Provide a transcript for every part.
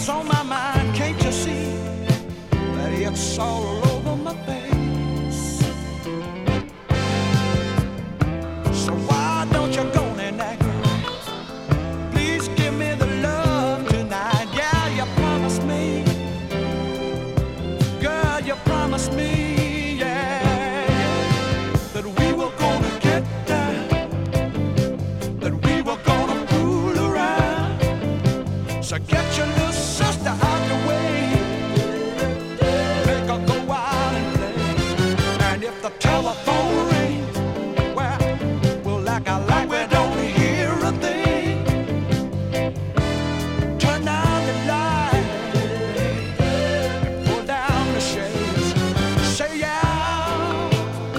on my mind. Can't you see that it's all over my face? So why don't you go and act right? Please give me the love tonight. Yeah, you promised me, girl, you promised me, yeah, that we were gonna get down, that we were gonna fool around. So get your little sister out the way, make her go out and play. And if the telephone rings, well, we'll act like we don't hear a thing. Turn down the light, pull down the shades. Say yeah,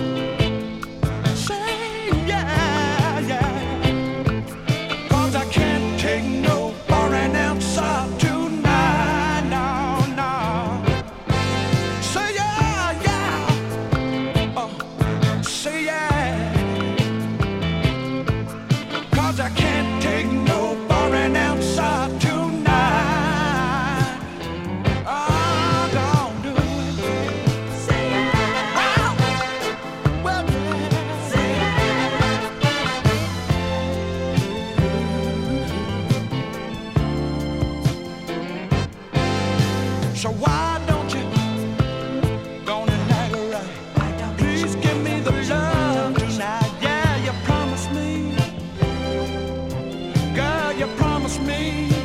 yeah. 'Cause I can't take no foreign answer tonight, no, no. Say yeah, say yeah. 'Cause I can't take no foreign answer tonight. Oh, don't do it. Say yeah. Oh, well, yeah. Say yeah. So why don't you go and act right? Please give me the love tonight. Yeah, you promised me, girl, you promised me.